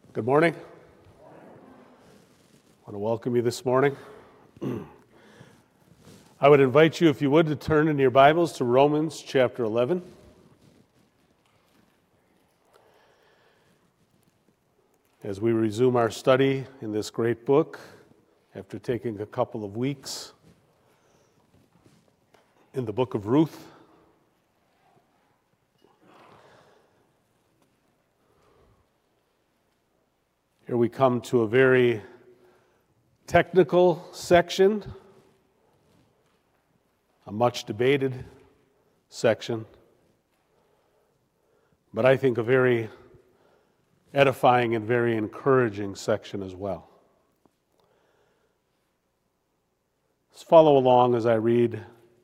Good morning. I want to welcome you this morning. I would invite you, if you would, to turn in your Bibles to Romans chapter 11. As we resume our study in this great book, after taking a couple of weeks in the book of Ruth. Here we come to a very technical section, a much debated section, but I think a very edifying and very encouraging section as well. Let's follow along as I read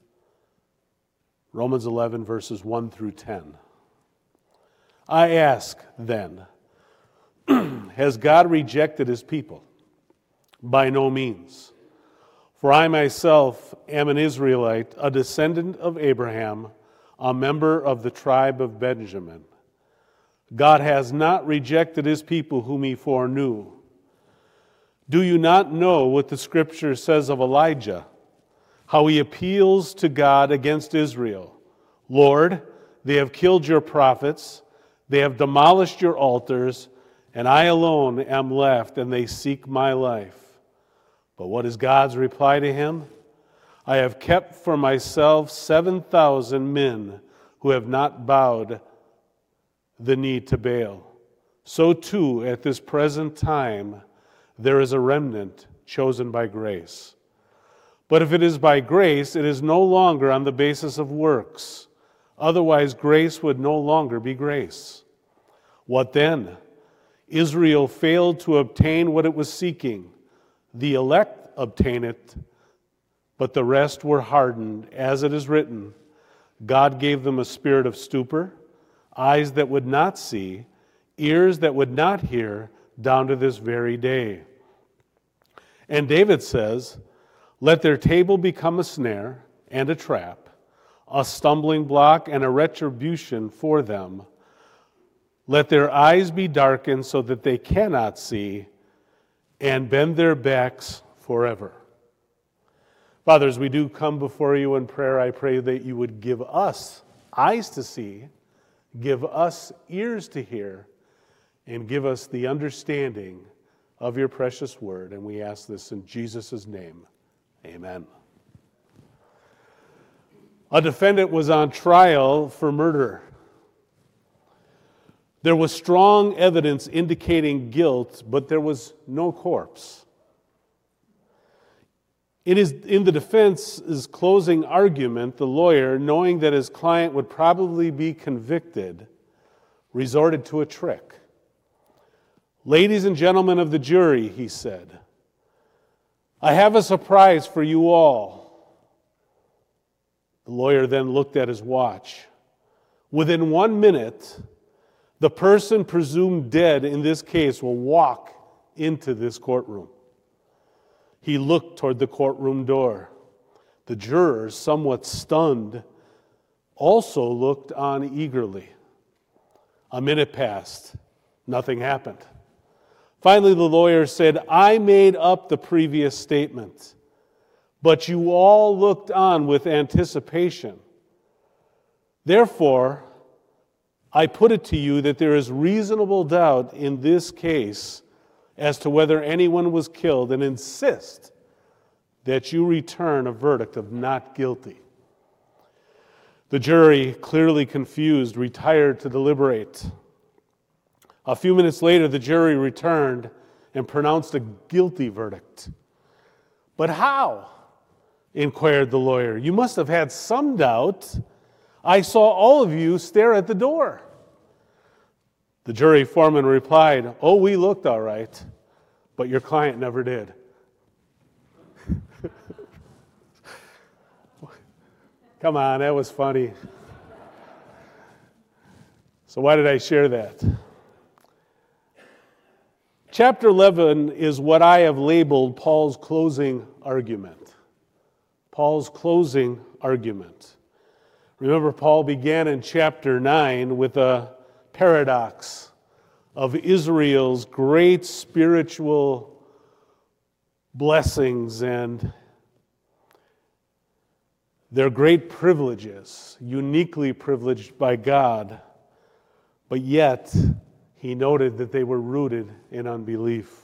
Romans 11, verses 1 through 10. I ask then, has God rejected his people? By no means. For I myself am an Israelite, a descendant of Abraham, a member of the tribe of Benjamin. God has not rejected his people whom he foreknew. Do you not know what the Scripture says of Elijah, how he appeals to God against Israel? Lord, they have killed your prophets, they have demolished your altars, and I alone am left, and they seek my life. But what is God's reply to him? I have kept for myself 7,000 men who have not bowed the knee to Baal. So too, at this present time, there is a remnant chosen by grace. But if it is by grace, it is no longer on the basis of works. Otherwise, grace would no longer be grace. What then? Israel failed to obtain what it was seeking. The elect obtained it, but the rest were hardened. As it is written, God gave them a spirit of stupor, eyes that would not see, ears that would not hear, down to this very day. And David says, let their table become a snare and a trap, a stumbling block and a retribution for them. Let their eyes be darkened so that they cannot see, and bend their backs forever. Father, as we do come before you in prayer, I pray that you would give us eyes to see, give us ears to hear, and give us the understanding of your precious word. And we ask this in Jesus' name. Amen. A defendant was on trial for murder. There was strong evidence indicating guilt, but there was no corpse. In the defense's closing argument, the lawyer, knowing that his client would probably be convicted, resorted to a trick. Ladies and gentlemen of the jury, he said, I have a surprise for you all. The lawyer then looked at his watch. Within 1 minute, the person presumed dead in this case will walk into this courtroom. He looked toward the courtroom door. The jurors, somewhat stunned, also looked on eagerly. A minute passed. Nothing happened. Finally, the lawyer said, I made up the previous statement, but you all looked on with anticipation. Therefore, I put it to you that there is reasonable doubt in this case as to whether anyone was killed, and insist that you return a verdict of not guilty. The jury, clearly confused, retired to deliberate. A few minutes later, the jury returned and pronounced a guilty verdict. But how? Inquired the lawyer. You must have had some doubt. I saw all of you stare at the door. The jury foreman replied, oh, we looked all right, but your client never did. Come on, that was funny. So why did I share that? Chapter 11 is what I have labeled Paul's closing argument. Paul's closing argument. Remember, Paul began in chapter 9 with a paradox, of Israel's great spiritual blessings and their great privileges, uniquely privileged by God, but yet he noted that they were rooted in unbelief.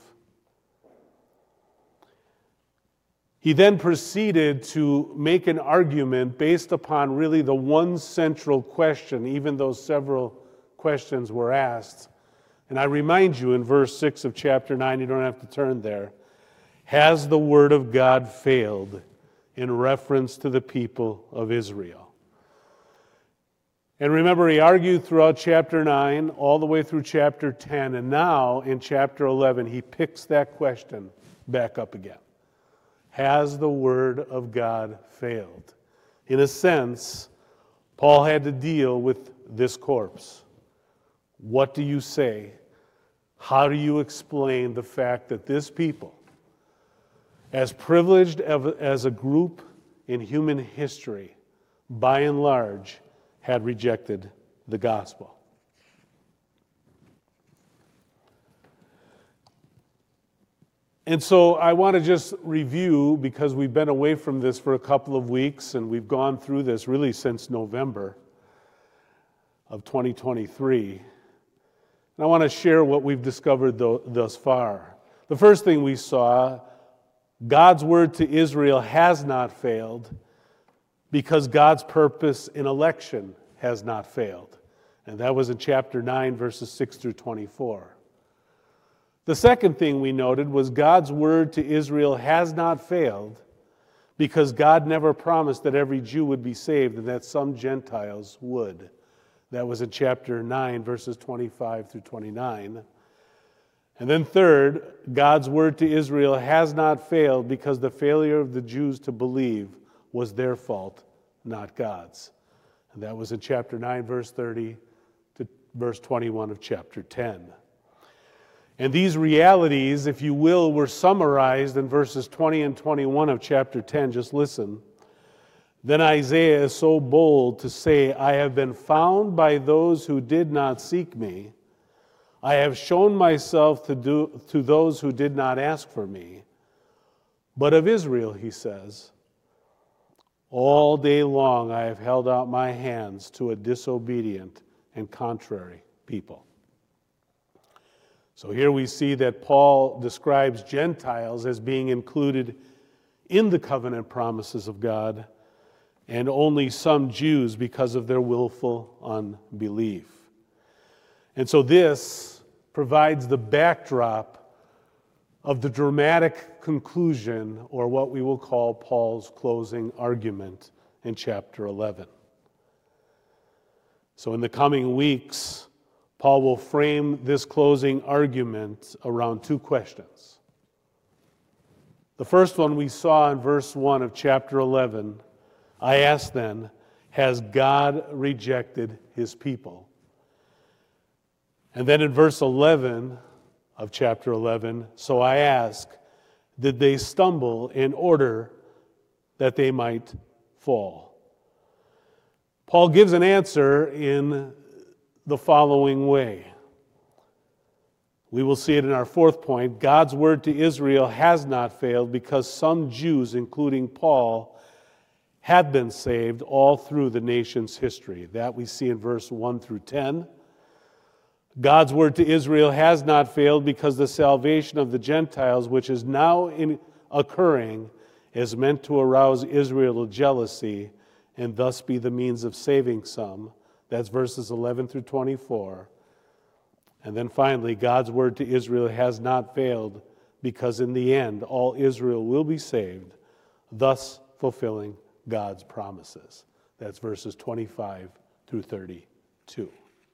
He then proceeded to make an argument based upon really the one central question, even though several questions were asked. And I remind you in verse 6 of chapter 9, you don't have to turn there, has the word of God failed in reference to the people of Israel? And remember, he argued throughout chapter 9, all the way through chapter 10, and now in chapter 11, he picks that question back up again. Has the word of God failed? In a sense, Paul had to deal with this corpse. What do you say? How do you explain the fact that this people, as privileged as a group in human history, by and large, had rejected the gospel? And so I want to just review, because we've been away from this for a couple of weeks, and we've gone through this really since November of 2023. And I want to share what we've discovered thus far. The first thing we saw, God's word to Israel has not failed because God's purpose in election has not failed. And that was in chapter 9, verses 6 through 24. The second thing we noted was God's word to Israel has not failed because God never promised that every Jew would be saved and that some Gentiles would. That was in chapter 9, verses 25 through 29. And then third, God's word to Israel has not failed because the failure of the Jews to believe was their fault, not God's. And that was in chapter 9, verse 30 to verse 21 of chapter 10. And these realities, if you will, were summarized in verses 20 and 21 of chapter 10. Just listen. Then Isaiah is so bold to say, I have been found by those who did not seek me. I have shown myself to those who did not ask for me. But of Israel, he says, all day long I have held out my hands to a disobedient and contrary people. So here we see that Paul describes Gentiles as being included in the covenant promises of God, and only some Jews because of their willful unbelief. And so this provides the backdrop of the dramatic conclusion, or what we will call Paul's closing argument in chapter 11. So in the coming weeks, Paul will frame this closing argument around two questions. The first one we saw in verse 1 of chapter 11. I ask then, has God rejected his people? And then in verse 11 of chapter 11, so I ask, did they stumble in order that they might fall? Paul gives an answer in the following way. We will see it in our fourth point. God's word to Israel has not failed because some Jews, including Paul, had been saved all through the nation's history. That we see in verse 1 through 10. God's word to Israel has not failed because the salvation of the Gentiles, which is now occurring, is meant to arouse Israel to jealousy and thus be the means of saving some. That's verses 11 through 24. And then finally, God's word to Israel has not failed because in the end, all Israel will be saved, thus fulfilling God's promises. That's verses 25 through 32.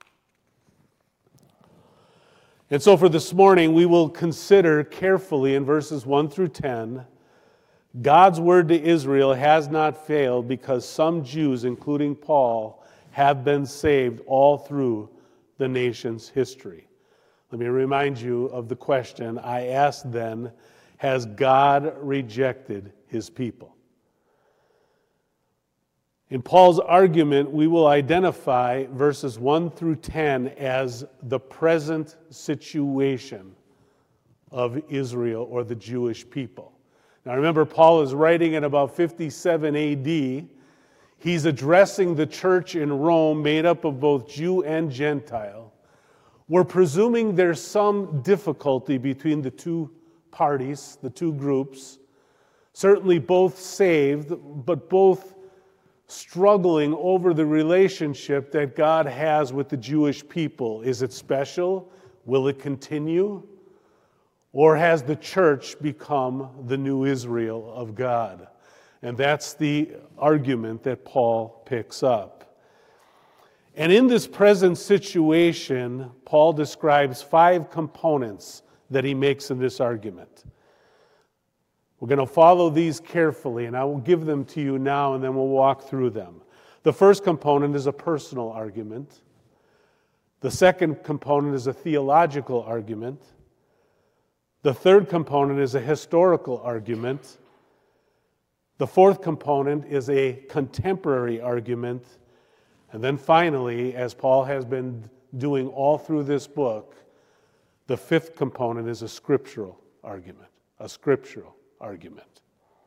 And so for this morning, we will consider carefully in verses 1 through 10, God's word to Israel has not failed because some Jews, including Paul, have been saved all through the nation's history. Let me remind you of the question I asked then, has God rejected his people? In Paul's argument, we will identify verses 1 through 10 as the present situation of Israel or the Jewish people. Now remember, Paul is writing in about 57 AD. He's addressing the church in Rome made up of both Jew and Gentile. We're presuming there's some difficulty between the two parties, the two groups. Certainly both saved, but both struggling over the relationship that God has with the Jewish people. Is it special? Will it continue? Or has the church become the new Israel of God? And that's the argument that Paul picks up. And in this present situation, Paul describes 5 components that he makes in this argument. We're going to follow these carefully, and I will give them to you now, and then we'll walk through them. The first component is a personal argument. The second component is a theological argument. The third component is a historical argument. The fourth component is a contemporary argument. And then finally, as Paul has been doing all through this book, the fifth component is a scriptural argument. A scriptural argument.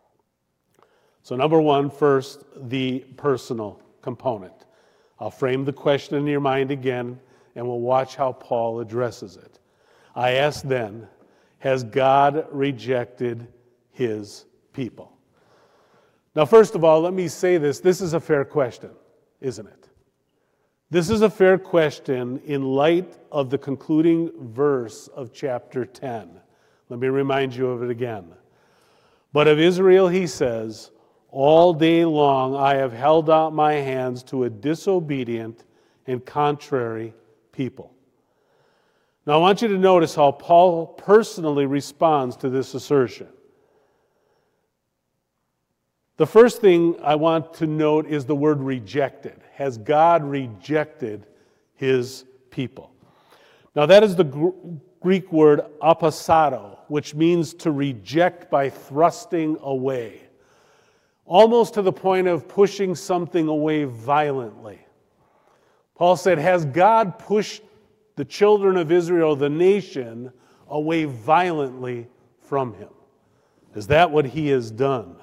So number one, first, the personal component. I'll frame the question in your mind again, and we'll watch how Paul addresses it. I ask then, has God rejected his people? Now, first of all, let me say this. This is a fair question, isn't it? This is a fair question in light of the concluding verse of chapter 10. Let me remind you of it again. But of Israel, he says, all day long I have held out my hands to a disobedient and contrary people. Now I want you to notice how Paul personally responds to this assertion. The first thing I want to note is the word rejected. Has God rejected his people? Now that is the Greek word apostato, which means to reject by thrusting away, almost to the point of pushing something away violently. Paul said, has God pushed the children of Israel, the nation, away violently from him? Is that what he has done?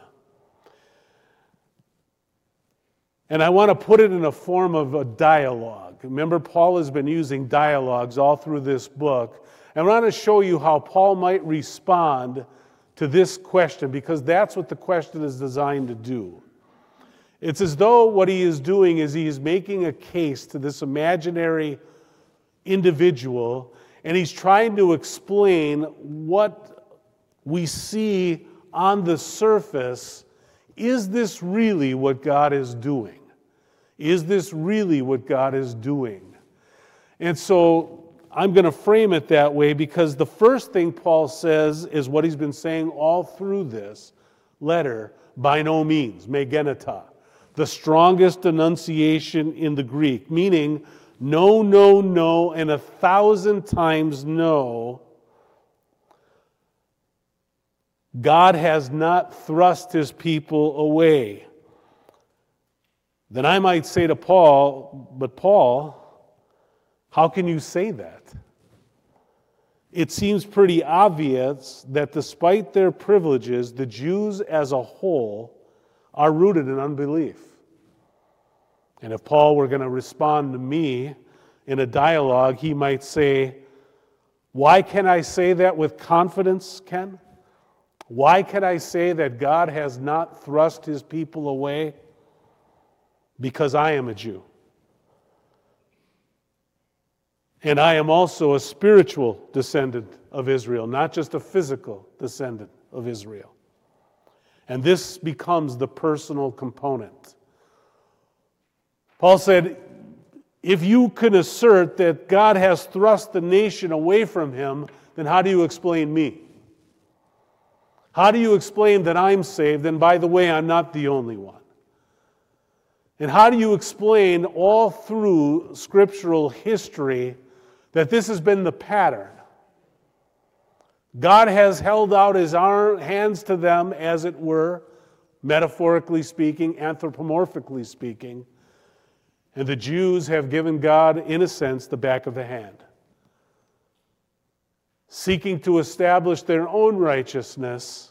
And I want to put it in a form of a dialogue. Remember, Paul has been using dialogues all through this book. And I want to show you how Paul might respond to this question, because that's what the question is designed to do. It's as though what he is doing is he is making a case to this imaginary individual, and he's trying to explain what we see on the surface. Is this really what God is doing? Is this really what God is doing? And so I'm going to frame it that way, because the first thing Paul says is what he's been saying all through this letter, by no means, me geneta, the strongest enunciation in the Greek, meaning no, no, no, and 1,000 times no. God has not thrust his people away. Then I might say to Paul, but Paul, how can you say that? It seems pretty obvious that despite their privileges, the Jews as a whole are rooted in unbelief. And if Paul were going to respond to me in a dialogue, he might say, why can I say that with confidence, Ken? Why can I say that God has not thrust his people away? Because I am a Jew. And I am also a spiritual descendant of Israel, not just a physical descendant of Israel. And this becomes the personal component. Paul said, if you can assert that God has thrust the nation away from him, then how do you explain me? How do you explain that I'm saved? And by the way, I'm not the only one. And how do you explain all through scriptural history that this has been the pattern? God has held out his hands to them, as it were, metaphorically speaking, anthropomorphically speaking. And the Jews have given God, in a sense, the back of the hand, seeking to establish their own righteousness,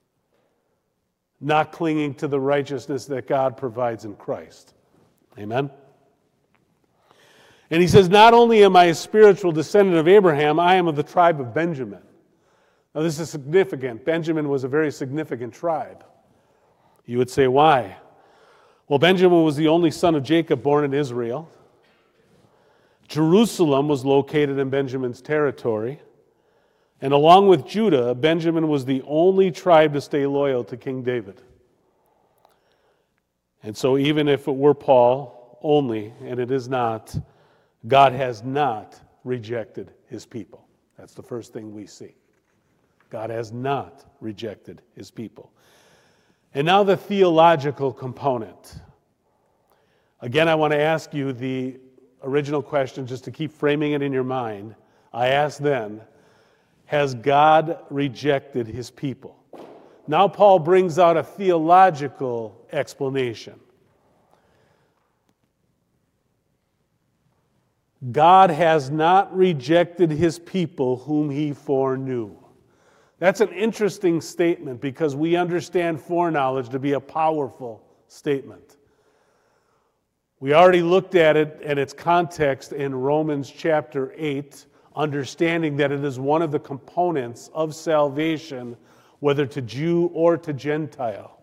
not clinging to the righteousness that God provides in Christ. Amen? And he says, not only am I a spiritual descendant of Abraham, I am of the tribe of Benjamin. Now this is significant. Benjamin was a very significant tribe. You would say, why? Well, Benjamin was the only son of Jacob born in Israel. Jerusalem was located in Benjamin's territory. And along with Judah, Benjamin was the only tribe to stay loyal to King David. And so even if it were Paul only, and it is not, God has not rejected his people. That's the first thing we see. God has not rejected his people. And now the theological component. Again, I want to ask you the original question, just to keep framing it in your mind. I asked then, has God rejected his people? Now Paul brings out a theological explanation. God has not rejected his people whom he foreknew. That's an interesting statement because we understand foreknowledge to be a powerful statement. We already looked at it and its context in Romans chapter 8, understanding that it is one of the components of salvation, whether to Jew or to Gentile.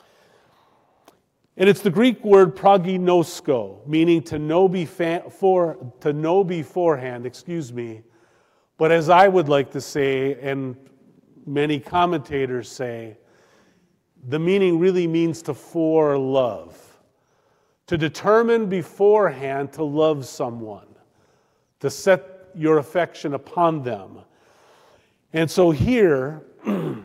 And it's the Greek word proginosko, meaning to know beforehand, but as I would like to say, and many commentators say, the meaning really means to forelove. To determine beforehand to love someone, to set your affection upon them. And so here, the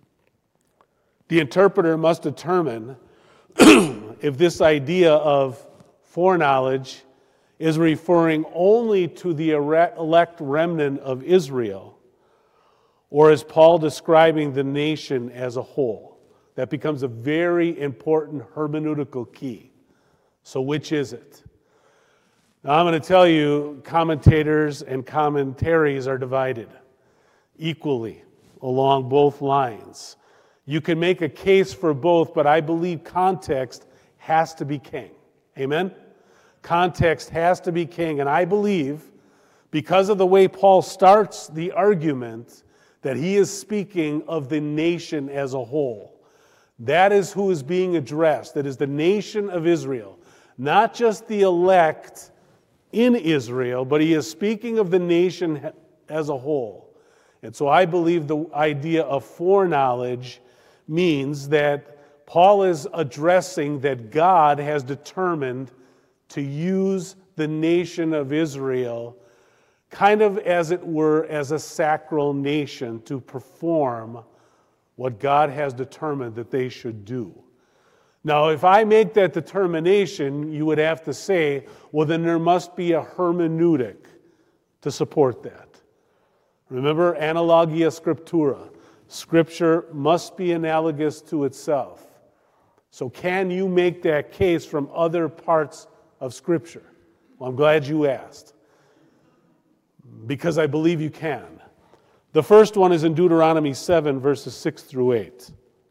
interpreter must determine if this idea of foreknowledge is referring only to the elect remnant of Israel, or is Paul describing the nation as a whole? That becomes a very important hermeneutical key. So which is it? Now I'm going to tell you, commentators and commentaries are divided equally along both lines. You can make a case for both, but I believe context has to be king. Amen? Context has to be king, and I believe, because of the way Paul starts the argument, that he is speaking of the nation as a whole. That is who is being addressed. That is the nation of Israel. Not just the elect in Israel, but he is speaking of the nation as a whole. And so I believe the idea of foreknowledge means that Paul is addressing that God has determined to use the nation of Israel kind of as it were as a sacral nation to perform what God has determined that they should do. Now, if I make that determination, you would have to say, well, then there must be a hermeneutic to support that. Remember, analogia scriptura. Scripture must be analogous to itself. So can you make that case from other parts of Scripture? Well, I'm glad you asked, because I believe you can. The first one is in Deuteronomy 7, verses 6 through 8.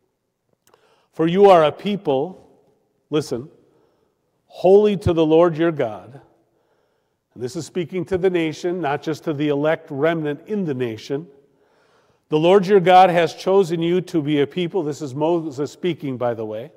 For you are a people, listen, holy to the Lord your God. And this is speaking to the nation, not just to the elect remnant in the nation. The Lord your God has chosen you to be a people. This is Moses speaking, by the way.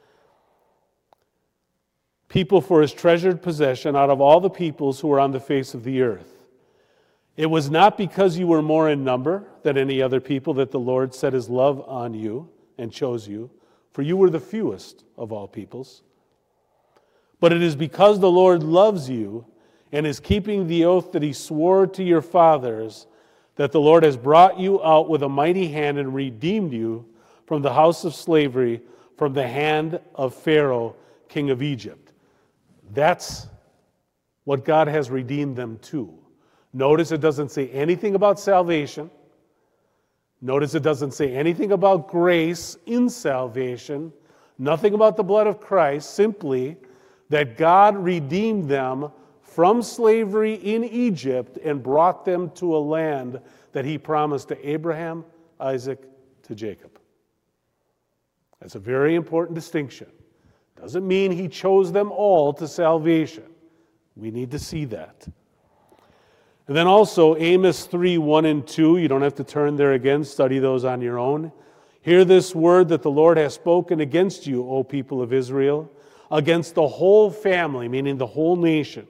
People for his treasured possession out of all the peoples who are on the face of the earth. It was not because you were more in number than any other people that the Lord set his love on you and chose you, for you were the fewest of all peoples. But it is because the Lord loves you and is keeping the oath that he swore to your fathers that the Lord has brought you out with a mighty hand and redeemed you from the house of slavery, from the hand of Pharaoh, king of Egypt. That's what God has redeemed them to. Notice it doesn't say anything about salvation. Notice it doesn't say anything about grace in salvation. Nothing about the blood of Christ, simply that God redeemed them from slavery in Egypt and brought them to a land that he promised to Abraham, Isaac, to Jacob. That's a very important distinction. Doesn't mean he chose them all to salvation. We need to see that. And then also Amos 3, 1 and 2. You don't have to turn there again. Study those on your own. Hear this word that the Lord has spoken against you, O people of Israel, against the whole family, meaning the whole nation,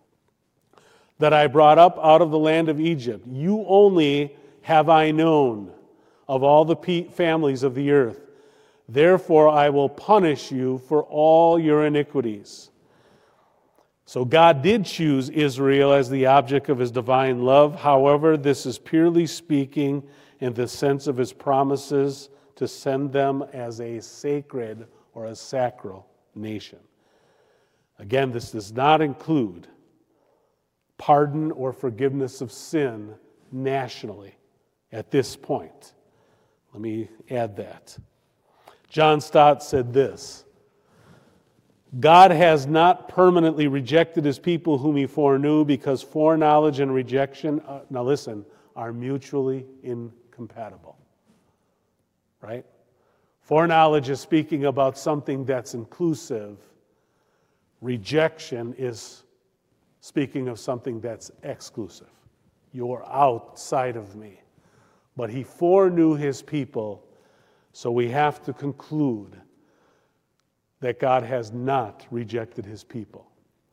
that I brought up out of the land of Egypt. You only have I known of all the families of the earth. Therefore I will punish you for all your iniquities. So God did choose Israel as the object of his divine love. However, this is purely speaking in the sense of his promises to send them as a sacred or a sacral nation. Again, this does not include pardon or forgiveness of sin nationally at this point. Let me add that. John Stott said this: God has not permanently rejected his people whom he foreknew, because foreknowledge and rejection, now listen, are mutually incompatible. Right? Foreknowledge is speaking about something that's inclusive. Rejection is speaking of something that's exclusive. You're outside of me. But he foreknew his people, so we have to conclude that God has not rejected his people.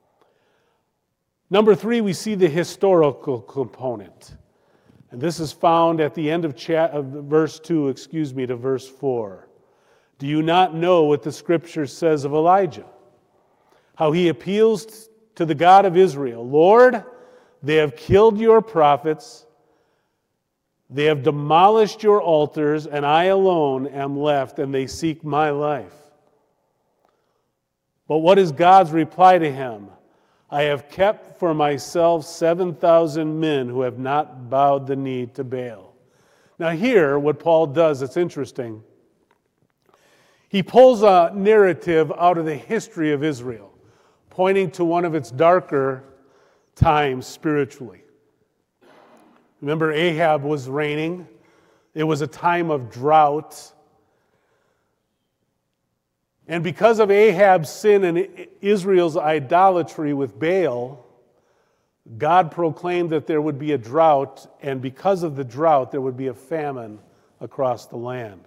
Number 3, we see the historical component. And this is found at the end of verse 2, to verse 4. Do you not know what the scripture says of Elijah? How he appeals to the God of Israel. Lord, they have killed your prophets, they have demolished your altars, and I alone am left, and they seek my life. But what is God's reply to him? I have kept for myself 7,000 men who have not bowed the knee to Baal. Now here, what Paul does, it's interesting. He pulls a narrative out of the history of Israel, pointing to one of its darker times spiritually. Remember, Ahab was reigning. It was a time of drought. And because of Ahab's sin and Israel's idolatry with Baal, God proclaimed that there would be a drought, and because of the drought, there would be a famine across the land.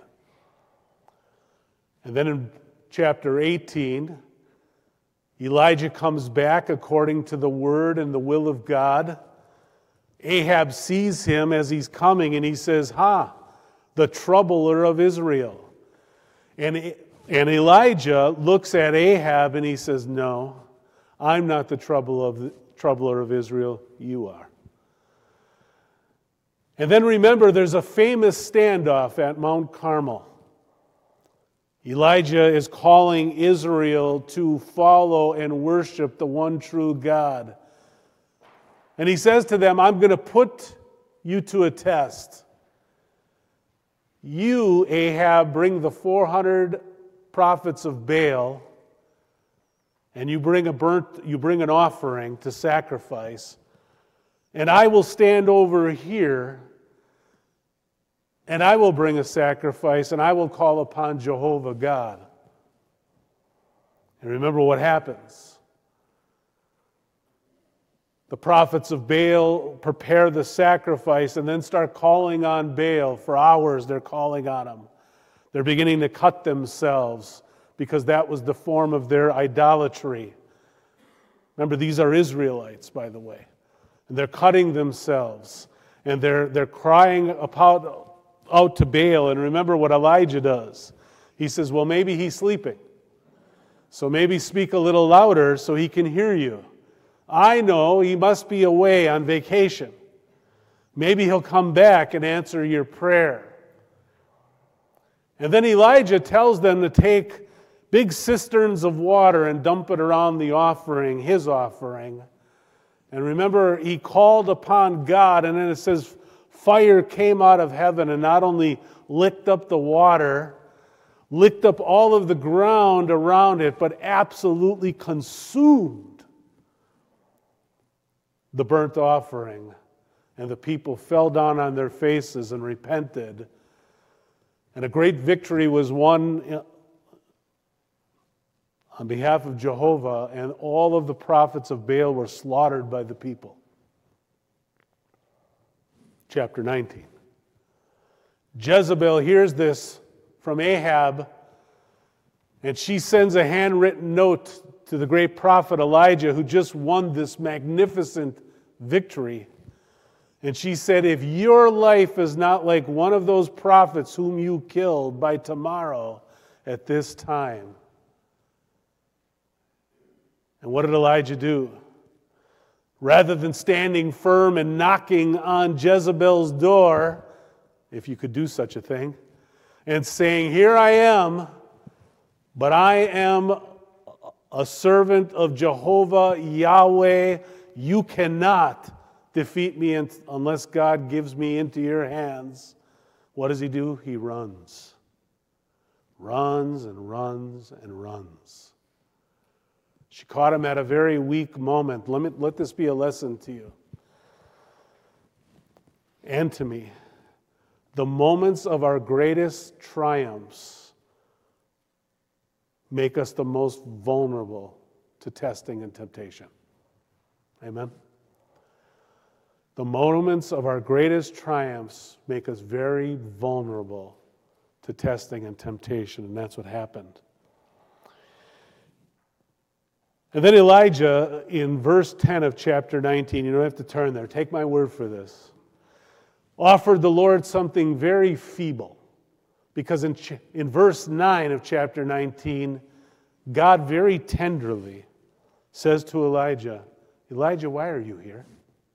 And then in chapter 18, Elijah comes back according to the word and the will of God. Ahab sees him as he's coming, and he says, the troubler of Israel. And Elijah looks at Ahab and he says, no, I'm not the troubler of Israel, you are. And then remember, there's a famous standoff at Mount Carmel. Elijah is calling Israel to follow and worship the one true God. And he says to them, I'm going to put you to a test. You, Ahab, bring the 400 prophets of Baal, and you bring an offering to sacrifice, and I will stand over here, and I will bring a sacrifice, and I will call upon Jehovah God. And remember what happens. The prophets of Baal prepare the sacrifice and then start calling on Baal. For hours they're calling on him. They're beginning to cut themselves because that was the form of their idolatry. Remember, these are Israelites, by the way. And they're cutting themselves. And they're crying out to Baal. And remember what Elijah does. He says, well, maybe he's sleeping. So maybe speak a little louder so he can hear you. I know he must be away on vacation. Maybe he'll come back and answer your prayer. And then Elijah tells them to take big cisterns of water and dump it around the offering, his offering. And remember, he called upon God, and then it says fire came out of heaven and not only licked up the water, licked up all of the ground around it, but absolutely consumed the burnt offering. And the people fell down on their faces and repented. And a great victory was won on behalf of Jehovah, and all of the prophets of Baal were slaughtered by the people. Chapter 19. Jezebel hears this from Ahab, and she sends a handwritten note to the great prophet Elijah, who just won this magnificent victory. And she said, if your life is not like one of those prophets whom you killed by tomorrow at this time. And what did Elijah do? Rather than standing firm and knocking on Jezebel's door, if you could do such a thing, and saying, here I am, but I am a servant of Jehovah, Yahweh, you cannot defeat me unless God gives me into your hands. What does he do? He runs. Runs and runs and runs. She caught him at a very weak moment. Let this be a lesson to you and to me. The moments of our greatest triumphs make us the most vulnerable to testing and temptation. Amen? The moments of our greatest triumphs make us very vulnerable to testing and temptation, and that's what happened. And then Elijah, in verse 10 of chapter 19, you don't have to turn there, take my word for this, offered the Lord something very feeble. Because in verse 9 of chapter 19, God very tenderly says to Elijah, Elijah, why are you here?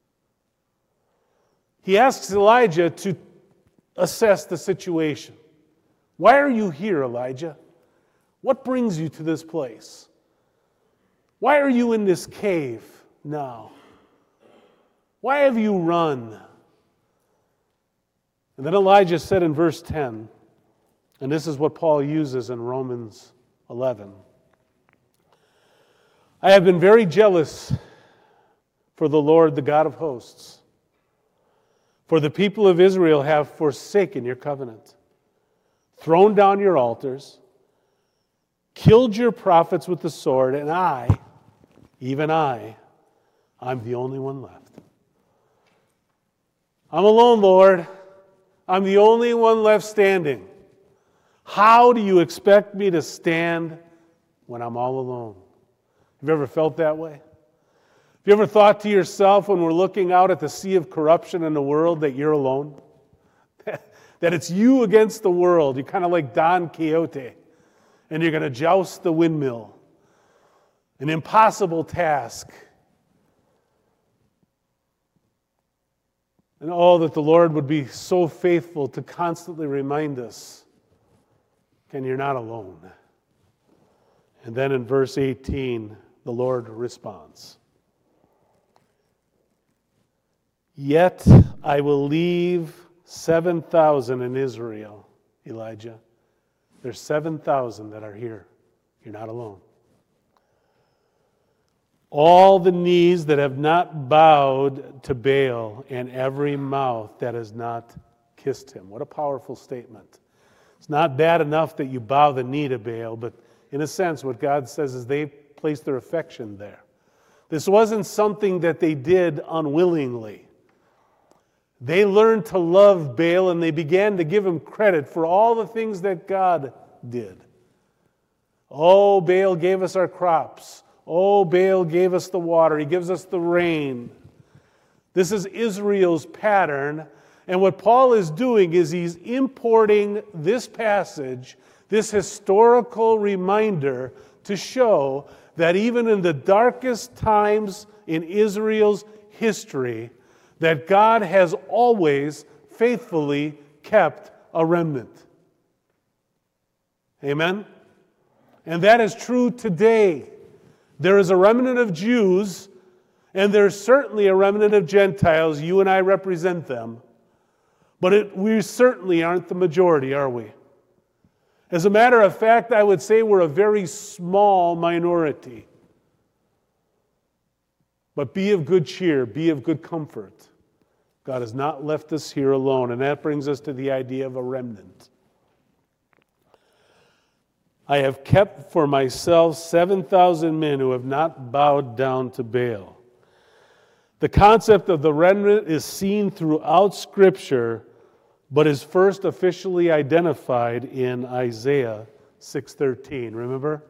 He asks Elijah to assess the situation. Why are you here, Elijah? What brings you to this place? Why are you in this cave now? Why have you run? And then Elijah said in verse 10, and this is what Paul uses in Romans 11, I have been very jealous for the Lord, the God of hosts. For the people of Israel have forsaken your covenant, thrown down your altars, killed your prophets with the sword, and I, even I'm the only one left. I'm alone, Lord. I'm the only one left standing. How do you expect me to stand when I'm all alone? Have you ever felt that way? Have you ever thought to yourself when we're looking out at the sea of corruption in the world that you're alone? That it's you against the world. You're kind of like Don Quixote, and you're going to joust the windmill. An impossible task. And oh, that the Lord would be so faithful to constantly remind us, Ken, you're not alone. And then in verse 18, the Lord responds. Yet I will leave 7,000 in Israel, Elijah. There's 7,000 that are here. You're not alone. All the knees that have not bowed to Baal, and every mouth that has not kissed him. What a powerful statement. It's not bad enough that you bow the knee to Baal, but in a sense, what God says is they placed their affection there. This wasn't something that they did unwillingly. They learned to love Baal, and they began to give him credit for all the things that God did. Oh, Baal gave us our crops. Oh, Baal gave us the water. He gives us the rain. This is Israel's pattern. And what Paul is doing is he's importing this passage, this historical reminder, to show that even in the darkest times in Israel's history, that God has always faithfully kept a remnant. Amen? And that is true today. There is a remnant of Jews, and there's certainly a remnant of Gentiles. You and I represent them. But we certainly aren't the majority, are we? As a matter of fact, I would say we're a very small minority. But be of good cheer, be of good comfort. God has not left us here alone, and that brings us to the idea of a remnant. I have kept for myself 7,000 men who have not bowed down to Baal. The concept of the remnant is seen throughout Scripture, but is first officially identified in Isaiah 6:13. Remember?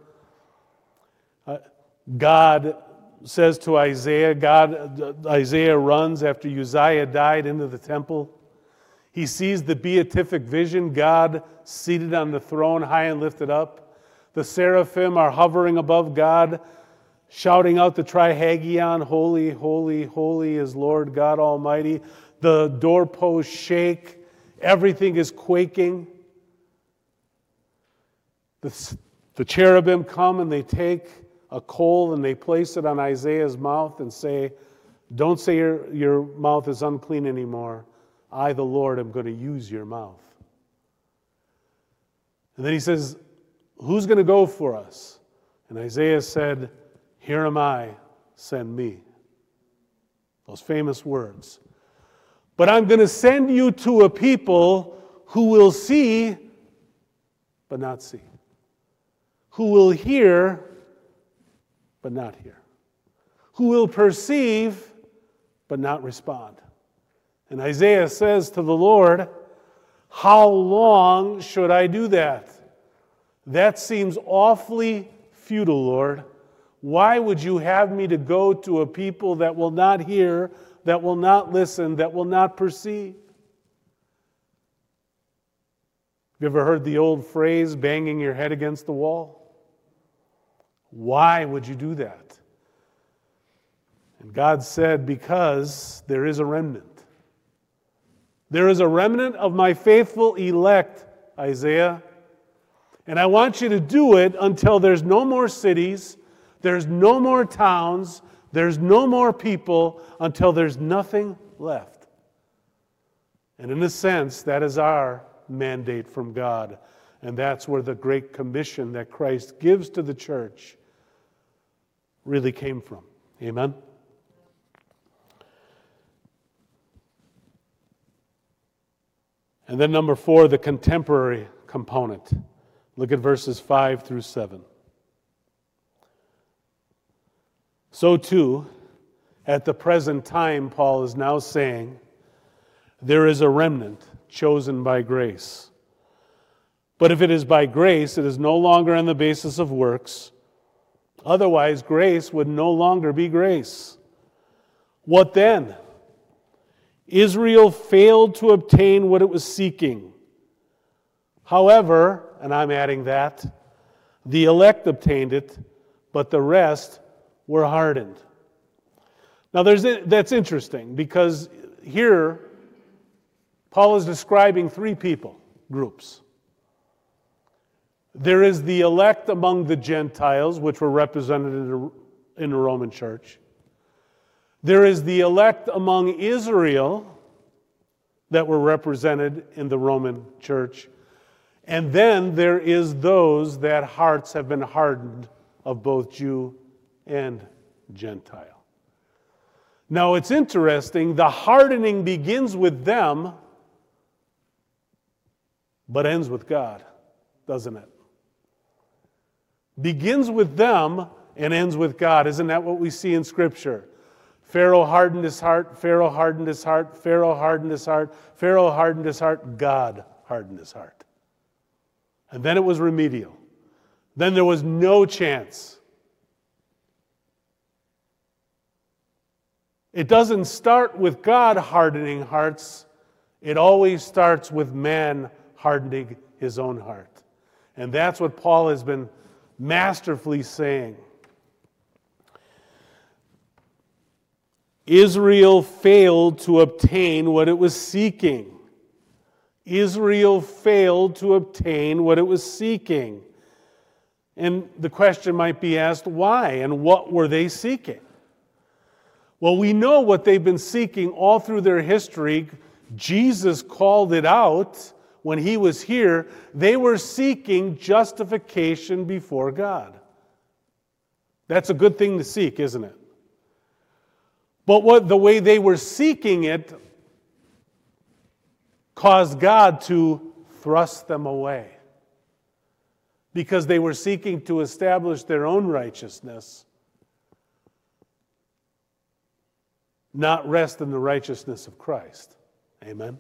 God says to Isaiah, Isaiah runs after Uzziah died into the temple. He sees the beatific vision, God seated on the throne, high and lifted up. The seraphim are hovering above God, shouting out the Trihagion, holy, holy, holy is Lord God Almighty. The doorposts shake. Everything is quaking. The cherubim come and they take a coal and they place it on Isaiah's mouth and say, don't say your mouth is unclean anymore. I, the Lord, am going to use your mouth. And then he says, who's going to go for us? And Isaiah said, here am I, send me. Those famous words. But I'm going to send you to a people who will see, but not see. Who will hear, but not hear. Who will perceive, but not respond. And Isaiah says to the Lord, how long should I do that? That seems awfully futile, Lord. Why would you have me to go to a people that will not hear, that will not listen, that will not perceive? Have you ever heard the old phrase, banging your head against the wall? Why would you do that? And God said, because there is a remnant. There is a remnant of my faithful elect, Isaiah. And I want you to do it until there's no more cities, there's no more towns, there's no more people, until there's nothing left. And in a sense, that is our mandate from God. And that's where the Great Commission that Christ gives to the church really came from. Amen? And then number 4, the contemporary component. Look at verses 5 through 7. So too, at the present time, Paul is now saying, there is a remnant chosen by grace. But if it is by grace, it is no longer on the basis of works. Otherwise, grace would no longer be grace. What then? Israel failed to obtain what it was seeking. However, and I'm adding that, the elect obtained it, but the rest were hardened. Now that's interesting because here Paul is describing 3 groups. There is the elect among the Gentiles, which were represented in the Roman church. There is the elect among Israel that were represented in the Roman church. And then there is those that hearts have been hardened of both Jew and Gentile. Now it's interesting, the hardening begins with them, but ends with God, doesn't it? Begins with them and ends with God. Isn't that what we see in Scripture? Pharaoh hardened his heart, Pharaoh hardened his heart, Pharaoh hardened his heart, Pharaoh hardened his heart, God hardened his heart. And then it was remedial. Then there was no chance. It doesn't start with God hardening hearts. It always starts with man hardening his own heart. And that's what Paul has been masterfully saying. Israel failed to obtain what it was seeking. Israel failed to obtain what it was seeking. And the question might be asked, why? And what were they seeking? Well, we know what they've been seeking all through their history. Jesus called it out when he was here, they were seeking justification before God. That's a good thing to seek, isn't it? But the way they were seeking it caused God to thrust them away, because they were seeking to establish their own righteousness, not rest in the righteousness of Christ. Amen?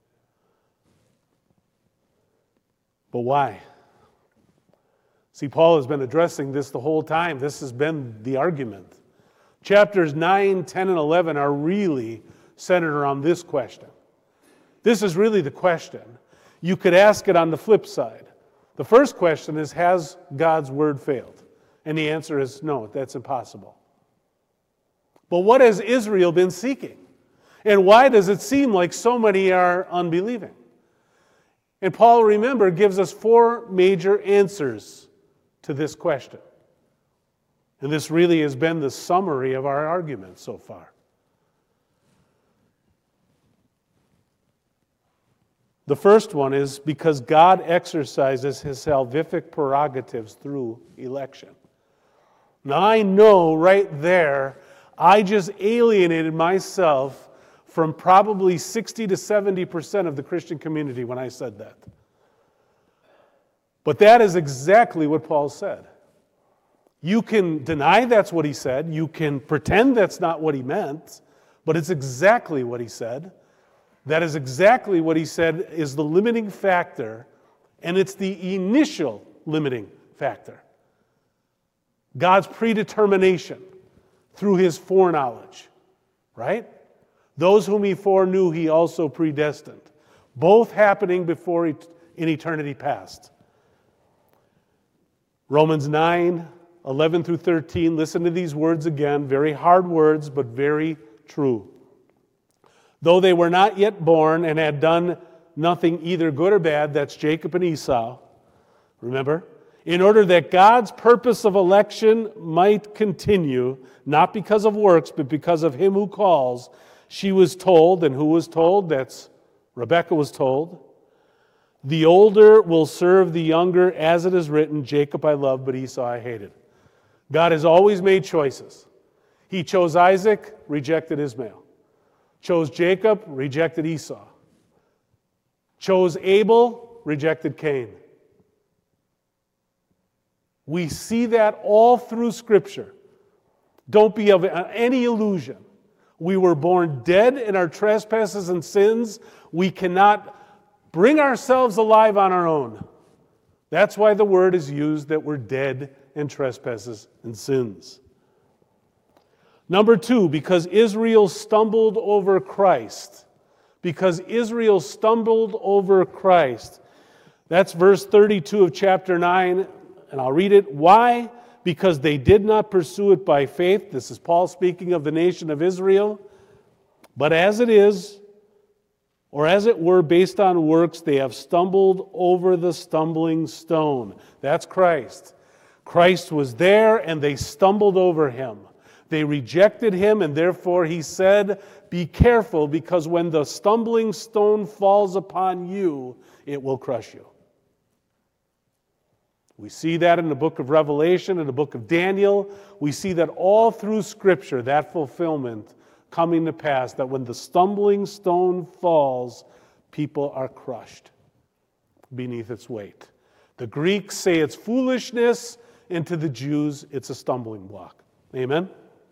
But why? See, Paul has been addressing this the whole time. This has been the argument. Chapters 9, 10, and 11 are really centered around this question. This is really the question. You could ask it on the flip side. The first question is, has God's word failed? And the answer is no, that's impossible. But what has Israel been seeking? And why does it seem like so many are unbelieving? And Paul, remember, gives us 4 major answers to this question. And this really has been the summary of our argument so far. The first one is because God exercises his salvific prerogatives through election. Now I know right there, I just alienated myself from probably 60 to 70% of the Christian community when I said that. But that is exactly what Paul said. You can deny that's what he said. You can pretend that's not what he meant. But it's exactly what he said. That is exactly what he said is the limiting factor. And it's the initial limiting factor. God's predetermination through his foreknowledge. Right? Those whom he foreknew, he also predestined. Both happening before in eternity past. Romans 9, 11 through 13, listen to these words again. Very hard words, but very true. Though they were not yet born and had done nothing either good or bad, that's Jacob and Esau, remember? In order that God's purpose of election might continue, not because of works, but because of him who calls, she was told, and who was told? That's Rebekah was told. The older will serve the younger, as it is written, Jacob I loved, but Esau I hated. God has always made choices. He chose Isaac, rejected Ishmael. Chose Jacob, rejected Esau. Chose Abel, rejected Cain. We see that all through Scripture. Don't be of any illusion. We were born dead in our trespasses and sins. We cannot bring ourselves alive on our own. That's why the word is used that we're dead in trespasses and sins. Number 2, because Israel stumbled over Christ. Because Israel stumbled over Christ. That's verse 32 of chapter 9, and I'll read it. Why? Because they did not pursue it by faith. This is Paul speaking of the nation of Israel. But as it is, or as it were, based on works, they have stumbled over the stumbling stone. That's Christ. Christ was there, and they stumbled over him. They rejected him, and therefore he said, be careful, because when the stumbling stone falls upon you, it will crush you. We see that in the book of Revelation, in the book of Daniel. We see that all through Scripture, that fulfillment coming to pass, that when the stumbling stone falls, people are crushed beneath its weight. The Greeks say it's foolishness, and to the Jews, it's a stumbling block. Amen?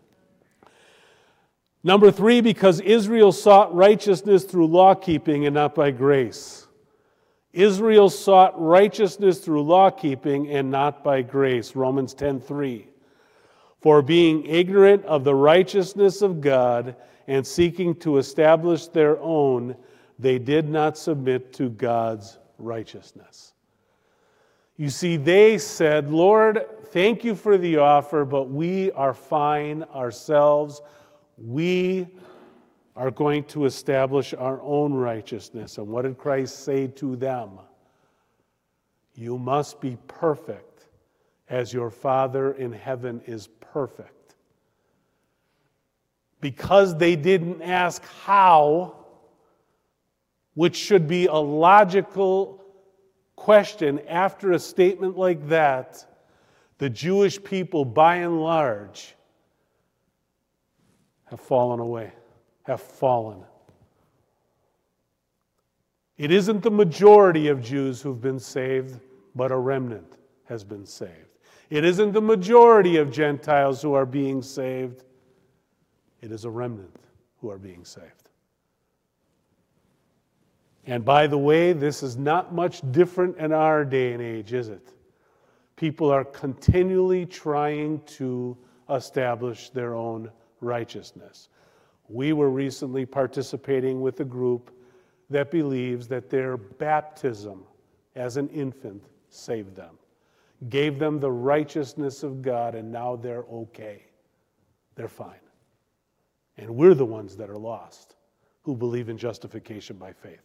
Number 3, because Israel sought righteousness through law keeping and not by grace. Israel sought righteousness through law keeping and not by grace. Romans 10:3. For being ignorant of the righteousness of God and seeking to establish their own, they did not submit to God's righteousness. You see, they said, Lord, thank you for the offer, but we are fine ourselves. We are going to establish our own righteousness. And what did Christ say to them? You must be perfect as your Father in heaven is perfect. Because they didn't ask how, which should be a logical question after a statement like that, the Jewish people, by and large, have fallen away, have fallen. It isn't the majority of Jews who've been saved, but a remnant has been saved. It isn't the majority of Gentiles who are being saved. It is a remnant who are being saved. And by the way, this is not much different in our day and age, is it? People are continually trying to establish their own righteousness. We were recently participating with a group that believes that their baptism as an infant saved them, gave them the righteousness of God, and now they're okay. They're fine. And we're the ones that are lost, who believe in justification by faith.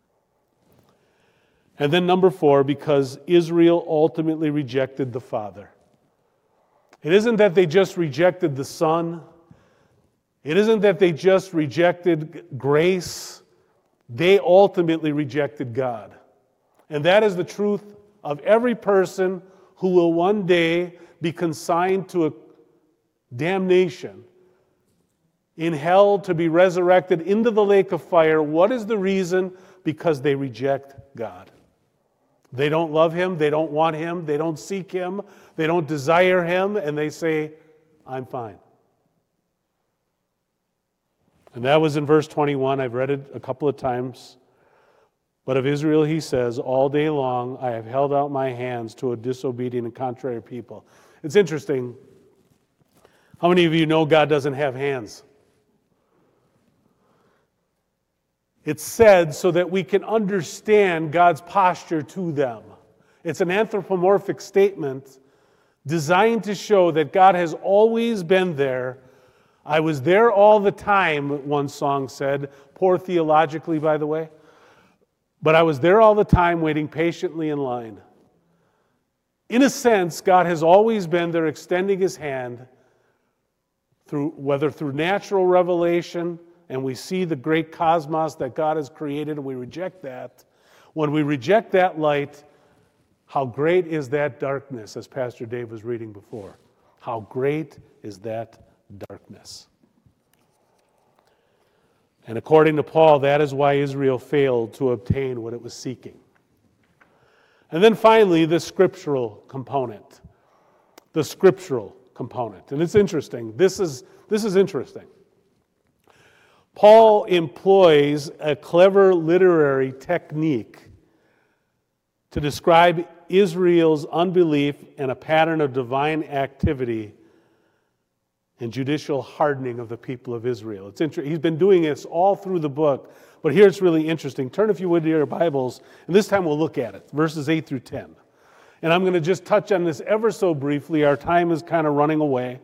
And then number 4, because Israel ultimately rejected the Father. It isn't that they just rejected the Son. It isn't that they just rejected grace. They ultimately rejected God. And that is the truth of every person who will one day be consigned to a damnation in hell to be resurrected into the lake of fire. What is the reason? Because they reject God. They don't love Him, they don't want Him, they don't seek Him, they don't desire Him, and they say, I'm fine. And that was in verse 21. I've read it a couple of times. But of Israel he says, all day long I have held out my hands to a disobedient and contrary people. It's interesting. How many of you know God doesn't have hands? It's said so that we can understand God's posture to them. It's an anthropomorphic statement designed to show that God has always been there. I was there all the time, one song said. Poor theologically, by the way. But I was there all the time waiting patiently in line. In a sense, God has always been there extending His hand, whether through natural revelation, and we see the great cosmos that God has created, and we reject that. When we reject that light, how great is that darkness, as Pastor Dave was reading before. How great is that darkness. And according to Paul, that is why Israel failed to obtain what it was seeking. And then finally, the scriptural component. The scriptural component. And it's interesting. This is interesting. Paul employs a clever literary technique to describe Israel's unbelief and a pattern of divine activity and judicial hardening of the people of Israel. He's been doing this all through the book, but here it's really interesting. Turn, if you would, to your Bibles, and this time we'll look at it, verses 8 through 10. And I'm going to just touch on this ever so briefly. Our time is kind of running away.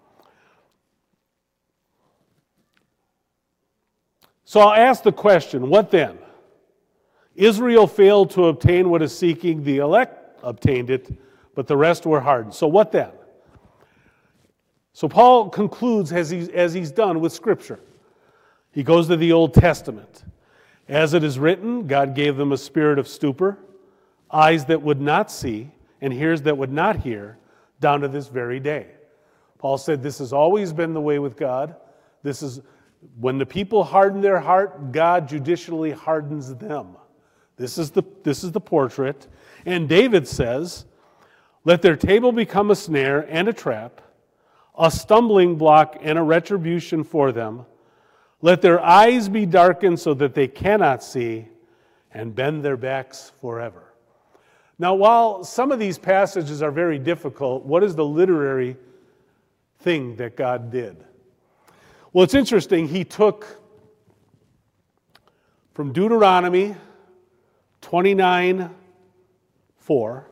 So I'll ask the question, what then? Israel failed to obtain what is seeking, the elect obtained it, but the rest were hardened. So what then? So Paul concludes as he's done with Scripture. He goes to the Old Testament. As it is written, God gave them a spirit of stupor, eyes that would not see, and ears that would not hear, down to this very day. Paul said this has always been the way with God. This is when the people harden their heart, God judicially hardens them. This is the portrait. And David says, let their table become a snare and a trap, a stumbling block and a retribution for them. Let their eyes be darkened so that they cannot see, and bend their backs forever. Now, while some of these passages are very difficult, what is the literary thing that God did? Well, it's interesting. He took from Deuteronomy 29:4.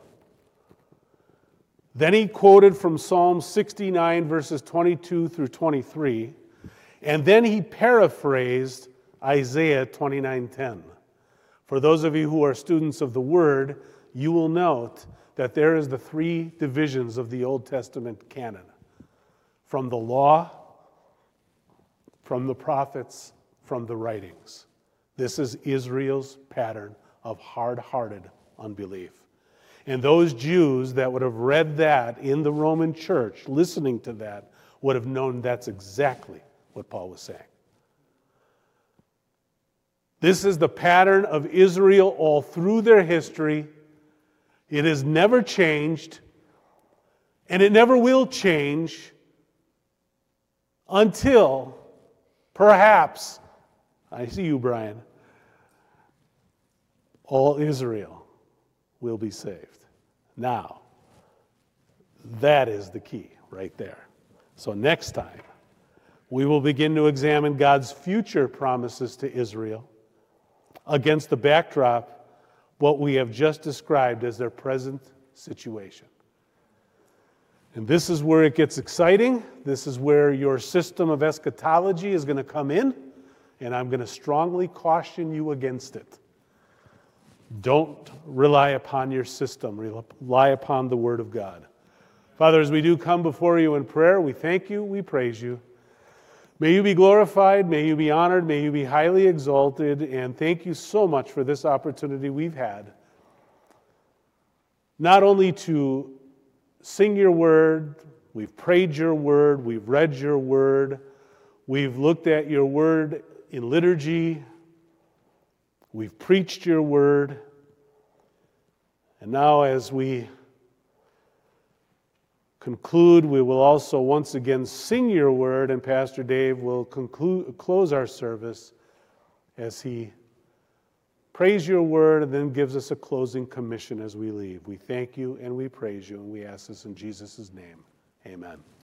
Then he quoted from Psalm 69, verses 22 through 23. And then he paraphrased Isaiah 29:10. For those of you who are students of the Word, you will note that there is the three divisions of the Old Testament canon. From the law, from the prophets, from the writings. This is Israel's pattern of hard-hearted unbelief. And those Jews that would have read that in the Roman church, listening to that, would have known that's exactly what Paul was saying. This is the pattern of Israel all through their history. It has never changed, and it never will change until, perhaps, I see you, Brian, all Israel will be saved. Now, that is the key right there. So next time, we will begin to examine God's future promises to Israel against the backdrop what we have just described as their present situation. And this is where it gets exciting. This is where your system of eschatology is going to come in, and I'm going to strongly caution you against it. Don't rely upon your system. Rely upon the Word of God. Father, as we do come before you in prayer, we thank you, we praise you. May you be glorified, may you be honored, may you be highly exalted, and thank you so much for this opportunity we've had, not only to sing your word, we've prayed your word, we've read your word, we've looked at your word in liturgy, we've preached your word, and now as we conclude, we will also once again sing your word, and Pastor Dave will close our service as he prays your word and then gives us a closing commission as we leave. We thank you and we praise you, and we ask this in Jesus' name. Amen.